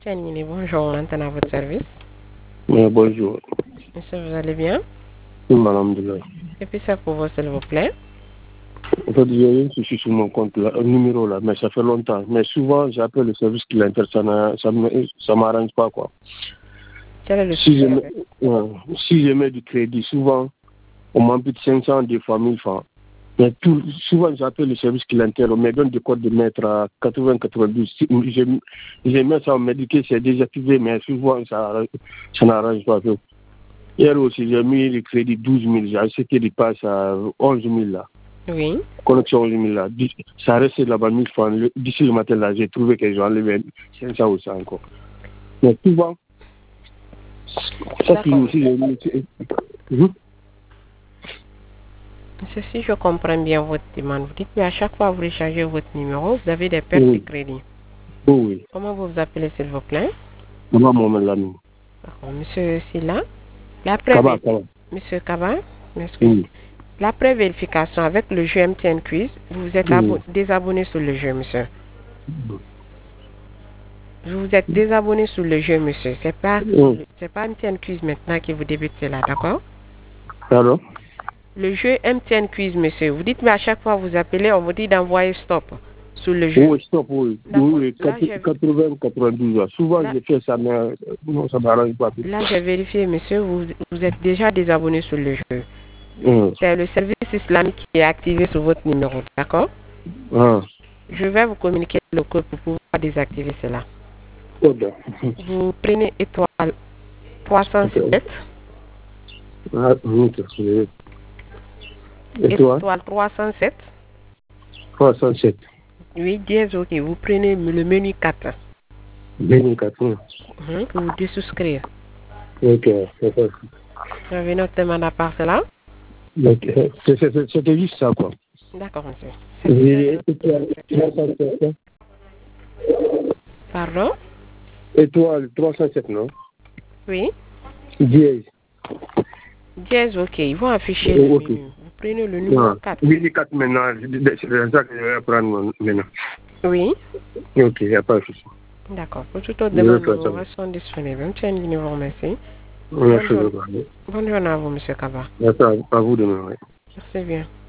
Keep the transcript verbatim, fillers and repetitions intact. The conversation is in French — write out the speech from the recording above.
Tianini, bonjour, maintenant à votre service. Oui, bonjour. Monsieur, vous allez bien? Oui, madame Delay. Et puis ça pour vous, s'il vous plaît. En fait, j'ai un souci sur mon compte, là, un numéro là, mais ça fait longtemps. Mais souvent, j'appelle le service clientèle, ça ne ça me- ça m'arrange pas, quoi. Quel est le Si je, souci mets, avec? ouais, si je mets du crédit, souvent, on m'ampute cinq cents, des fois mille francs. Mais tout, souvent, j'appelle le service clientèle, on me donne des codes de maître à quatre-vingts quatre-vingt-douze. Si- Je, je mets ça, on me dit que c'est désactivé, mais souvent, ça, ça n'arrange pas. Hier aussi, j'ai mis le crédit douze mille, j'ai acheté des passes à onze mille là. Oui. Connexion onze mille là. Ça reste là-bas mille francs. D'ici le matin là, j'ai trouvé que j'ai enlevé cinq cents aussi encore. Mais souvent, ça qui D'accord. aussi, j'ai mis. Hum? Monsieur, si je comprends bien votre demande, vous dites que à chaque fois que vous changez votre numéro, vous avez des pertes de Oui, crédit. oui, oui. Comment vous vous appelez, s'il vous plaît? Maman, maman, l'ami. D'accord. Monsieur Silla, la Kaba, pré Kaba. Monsieur Kaba, m'excuse. Oui. La pré-vérification avec le jeu M T N Quiz, vous vous êtes Oui. désabonné sur le jeu, monsieur. Vous vous êtes désabonné sur le jeu, monsieur. C'est pas, Oui. c'est pas M T N Quiz maintenant qui vous débute cela, d'accord? Alors? Le jeu M T N Quiz, monsieur. Vous dites, mais à chaque fois que vous appelez, on vous dit d'envoyer stop sur le jeu. Oui, stop, oui. D'accord. Oui, Là, j'ai- quatre-vingts quatre-vingt-douze là. Souvent, Là- j'ai fait ça, mais euh, non, ça m'arrange pas. Là, j'ai vérifié, monsieur, vous, vous êtes déjà désabonné sur le jeu. Hum. C'est le service islamique qui est activé sur votre numéro, d'accord? Ah, Je vais vous communiquer le code pour pouvoir désactiver cela. ok. Vous prenez étoile trois cent sept, Ah, ok. Et toi? étoile trois cent sept, trois cent sept. oui, dièse, ok. Vous prenez le menu quatre vingt-quatre. mhm, pour vous désouscrire. Ok, c'est ça. J'avais notre demande à part cela. Ok. C'est- c'est- C'était juste ça, quoi. D'accord, monsieur. Et étoile trois cent sept. Pardon? Étoile trois cent sept, non? Oui. Dièse. Dièse, ok. Ils vont afficher Oh, le ok. menu. Vous prenez le numéro Ah. quatre. Oui, quatre maintenant. C'est ça que je vais prendre maintenant. Oui. Ok, il n'y a pas de souci. D'accord. Pour toute autre Je vais demande, faire nous ça. restons disponibles. Monsieur Nguini vous remercie. Bonne Merci journée. beaucoup. Bonne journée à vous, monsieur Kaba. Merci à vous demain. Merci bien.